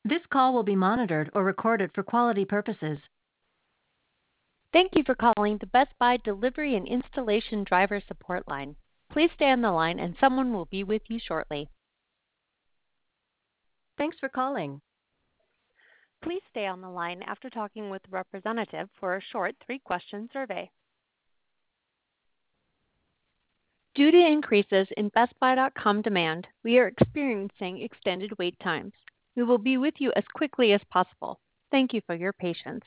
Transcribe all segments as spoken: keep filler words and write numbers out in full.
This call will be monitored or recorded for quality purposes. Thank you for calling the Best Buy Delivery and Installation Driver Support Line. Please stay on the line and someone will be with you shortly. Thanks for calling. Please stay on the line after talking with the representative for a short three-question survey. Due to increases in Best Buy dot com demand, we are experiencing extended wait times. We will be with you as quickly as possible. Thank you for your patience.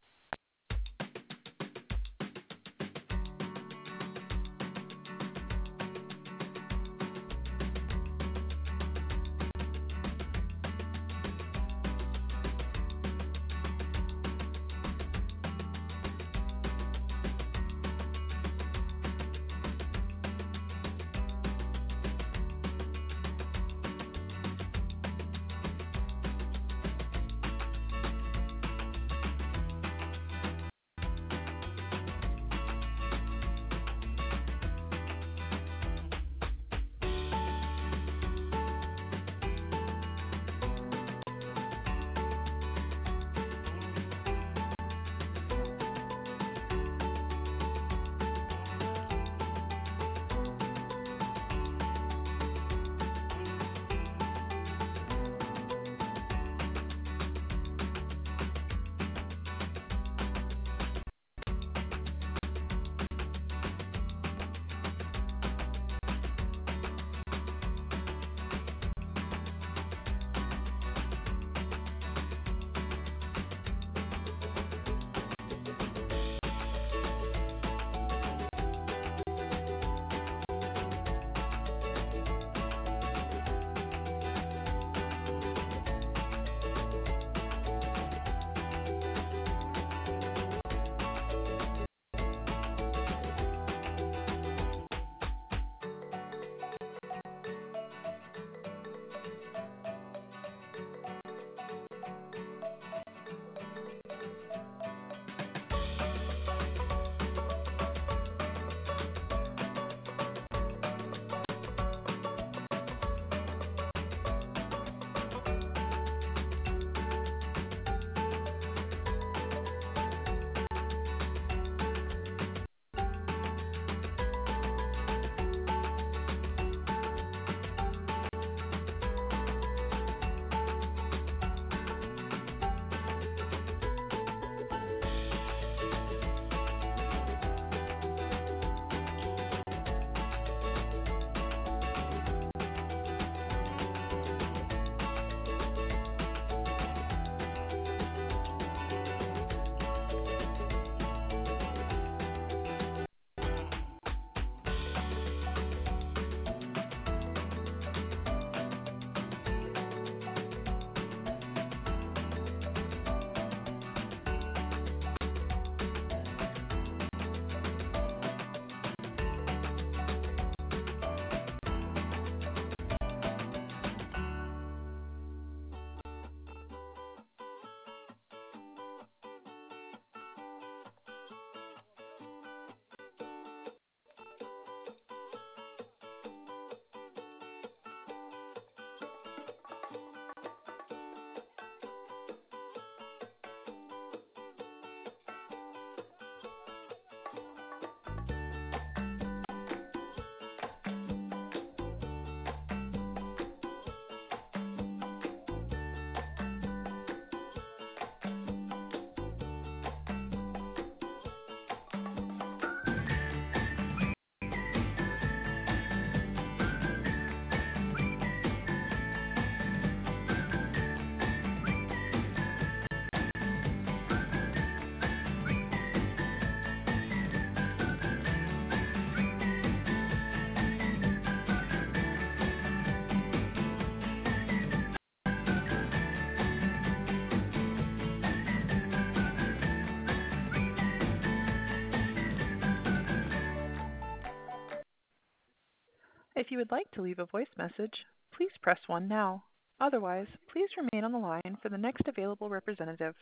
If you would like to leave a voice message, please press one now. Otherwise, please remain on the line for the next available representative.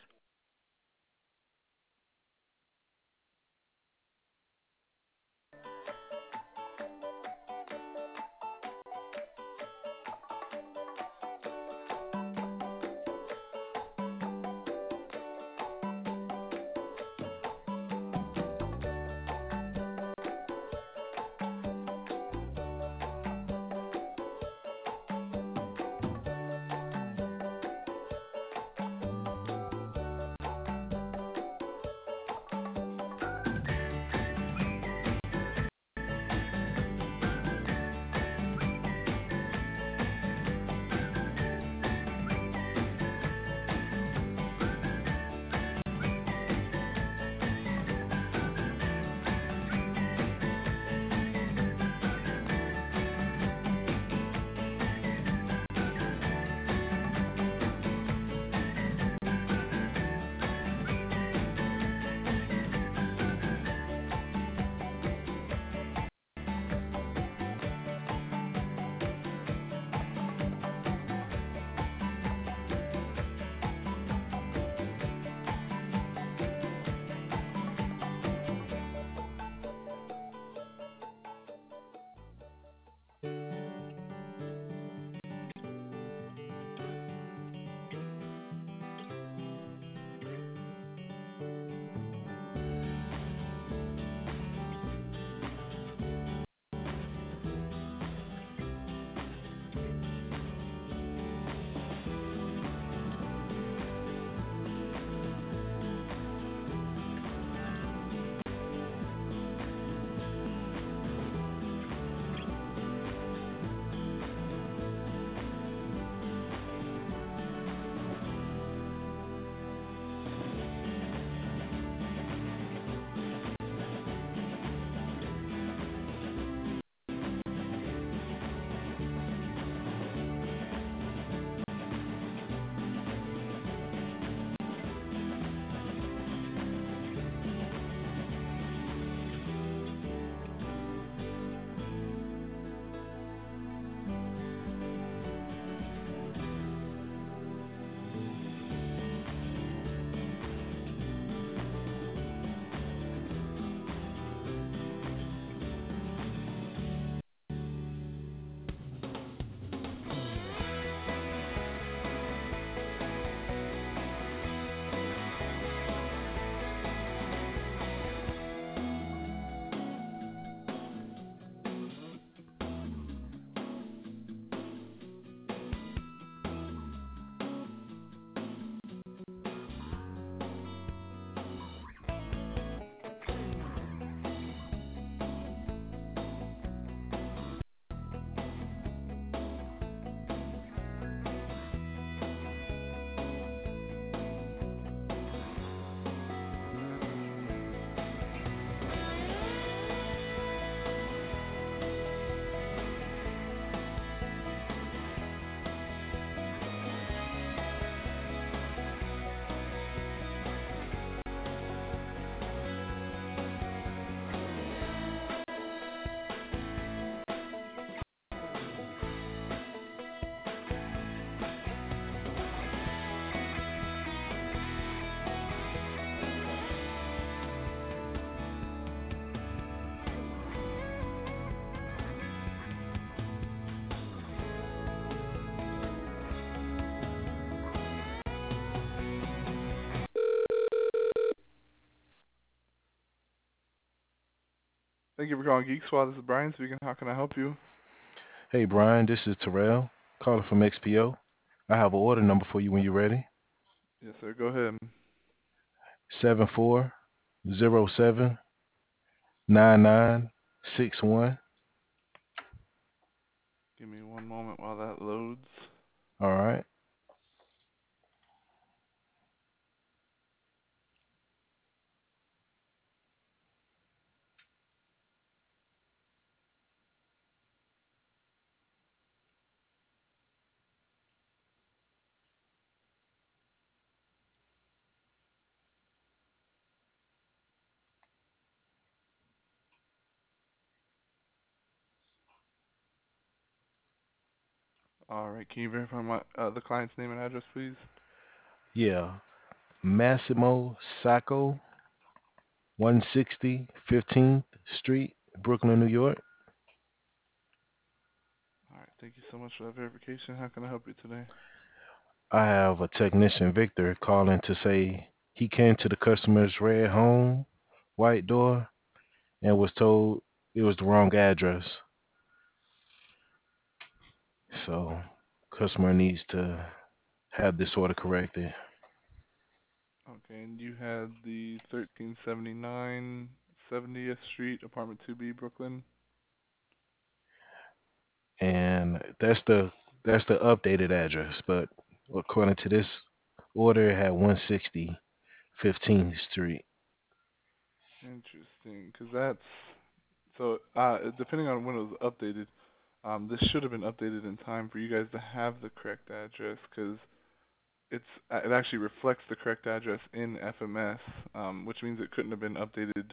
Thank you for calling Geek Squad. This is Brian speaking. How can I help you? Hey Brian, this is Terrell calling from X P O. I have an order number for you when you're ready. Yes, sir. Go ahead. Seven four zero seven nine nine six one. Give me one moment while that loads. All right. All right. Can you verify my uh, the client's name and address, please? Yeah. Massimo Sacco, one sixty fifteenth Street, Brooklyn, New York. All right. Thank you so much for that verification. How can I help you today? I have a technician, Victor, calling to say he came to the customer's red home, white door, and was told it was the wrong address. So, customer needs to have this order corrected. Okay, and you had the thirteen seventy-nine seventieth Street, apartment two B, Brooklyn. And that's the that's the updated address, but according to this order, it had one sixty fifteenth Street. Interesting, because that's so. Uh, depending on when it was updated, um, this should have been updated in time for you guys to have the correct address, because it's uh, it actually reflects the correct address in F M S, um, which means it couldn't have been updated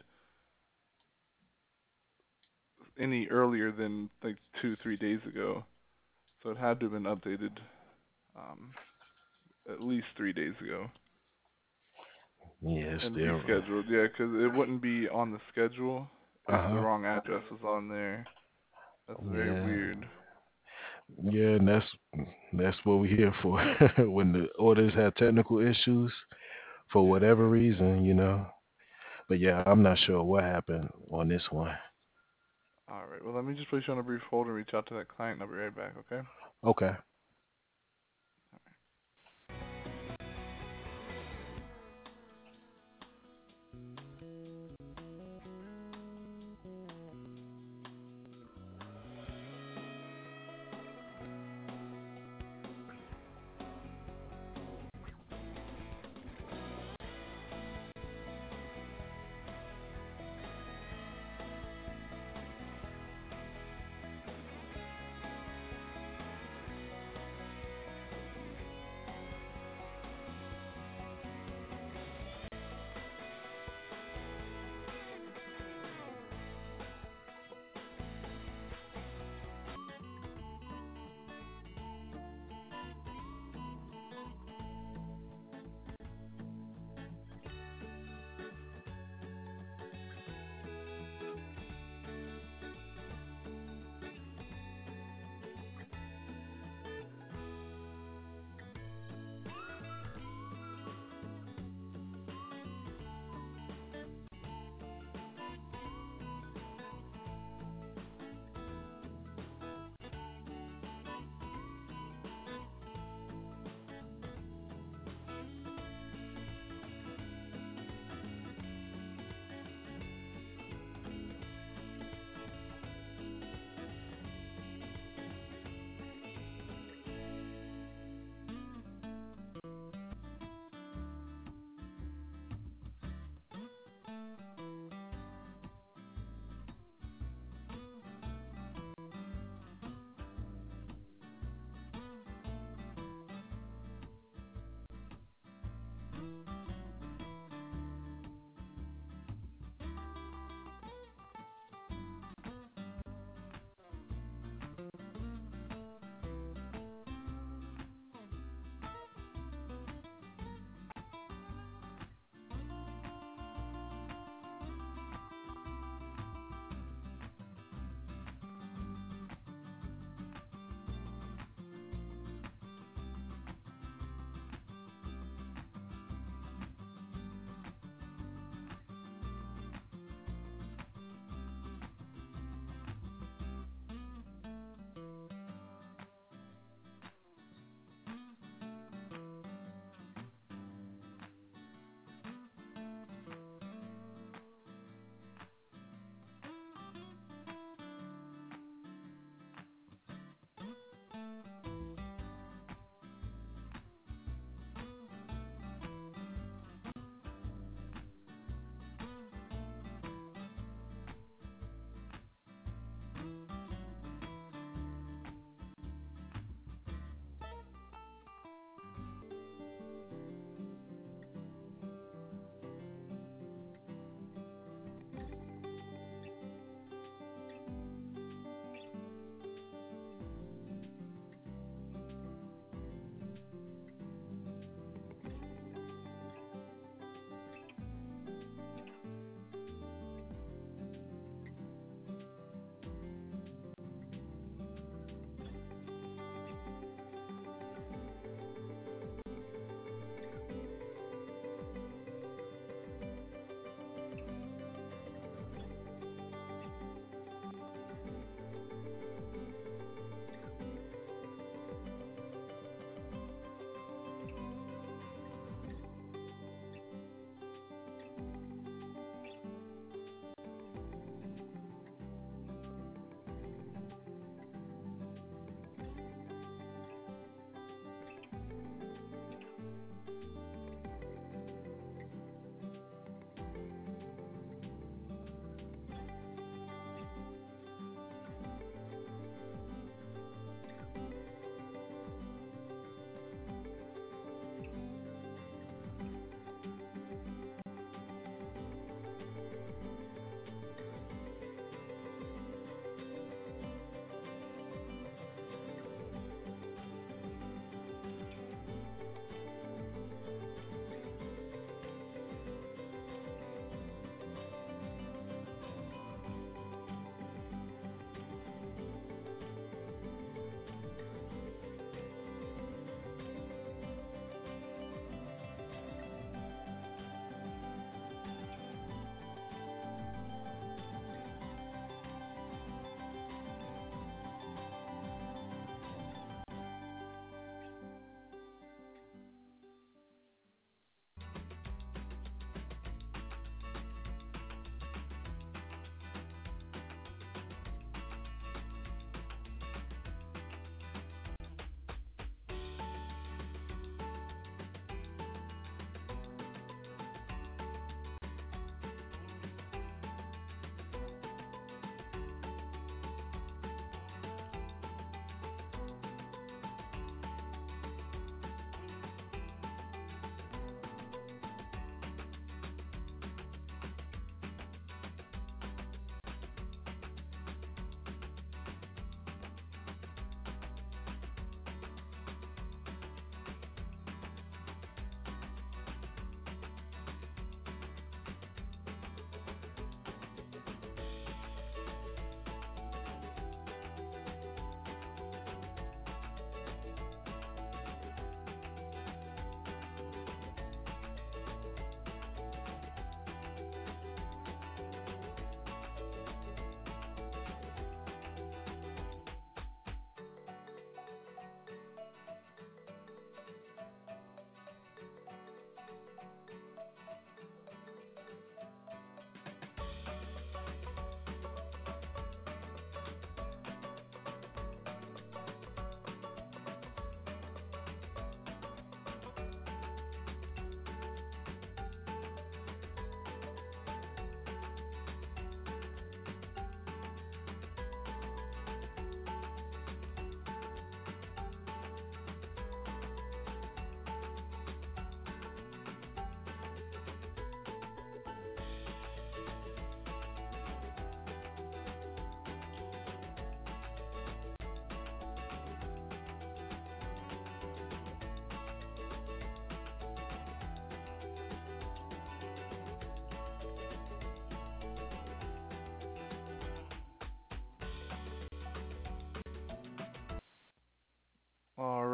any earlier than like two, three days ago. So it had to have been updated um, at least three days ago Yeah, it's and still. rescheduled. Yeah, because it wouldn't be on the schedule if the Uh-huh. wrong address was on there. That's very Yeah. weird. Yeah, and that's that's what we're here for. When the orders have technical issues for Yeah. whatever reason, you know. But yeah, I'm not sure what happened on this one. All right. Well, let me just place you on a brief hold and reach out to that client, and I'll be right back. Okay. Okay.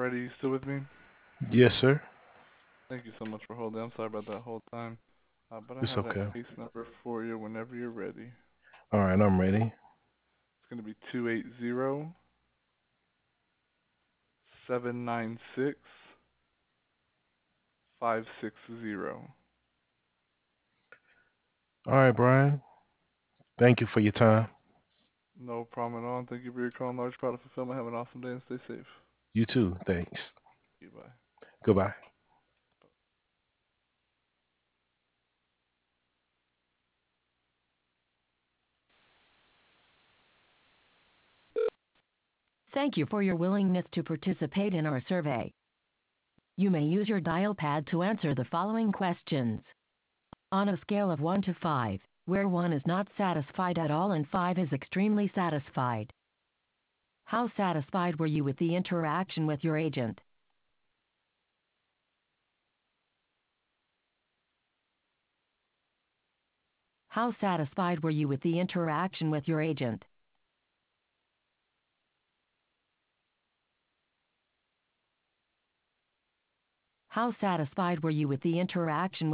Alrighty, you still with me? Yes, sir. Thank you so much for holding. I'm sorry about that whole time. Uh, but I It's have that okay. case number for you whenever you're ready. All right, I'm ready. It's going to be two eight zero, seven nine six, five six zero. All right, Brian. Thank you for your time. No problem at all. Thank you for your call and large product fulfillment. Have an awesome day and stay safe. You too. Thanks. Goodbye. Goodbye. Thank you for your willingness to participate in our survey. You may use your dial pad to answer the following questions. On a scale of one to five, where one is not satisfied at all and five is extremely satisfied, how satisfied were you with the interaction with your agent? How satisfied were you with the interaction with your agent? How satisfied were you with the interaction with